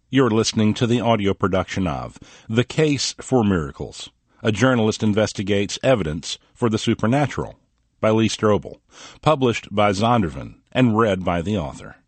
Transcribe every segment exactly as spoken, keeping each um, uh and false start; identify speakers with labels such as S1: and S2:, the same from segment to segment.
S1: You're listening to the audio production of The Case for Miracles. A journalist investigates evidence for the supernatural by Lee Strobel, published by Zondervan and read by the author.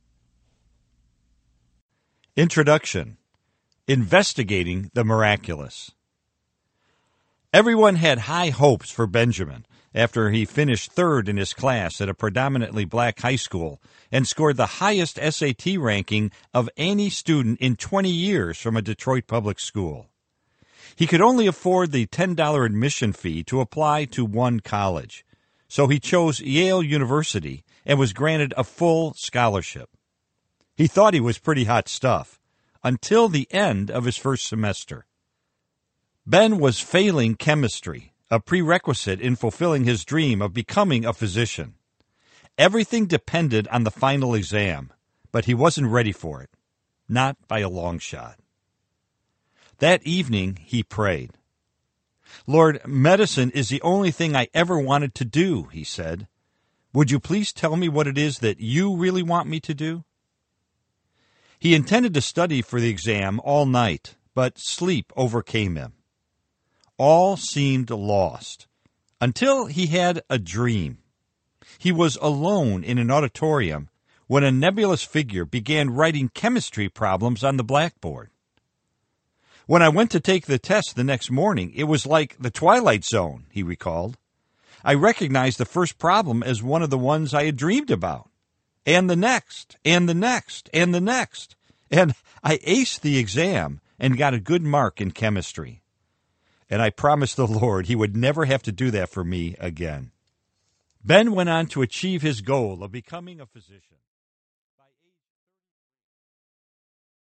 S2: Introduction. Investigating the Miraculous. Everyone had high hopes for Benjamin after he finished third in his class at a predominantly black high school and scored the highest S A T ranking of any student in twenty years from a Detroit public school. He could only afford the ten dollars admission fee to apply to one college, so he chose Yale University and was granted a full scholarship. He thought he was pretty hot stuff until the end of his first semester. Ben was failing chemistry, a prerequisite in fulfilling his dream of becoming a physician. Everything depended on the final exam, but he wasn't ready for it, not by a long shot. That evening, he prayed. "Lord, medicine is the only thing I ever wanted to do," he said. "Would you please tell me what it is that you really want me to do?" He intended to study for the exam all night, but sleep overcame him. All seemed lost, until he had a dream. He was alone in an auditorium when a nebulous figure began writing chemistry problems on the blackboard. "When I went to take the test the next morning, it was like the Twilight Zone," he recalled. "I recognized the first problem as one of the ones I had dreamed about, and the next, and the next, and the next, and I aced the exam and got a good mark in chemistry. And I promised the Lord he would never have to do that for me again." Ben went on to achieve his goal of becoming a physician.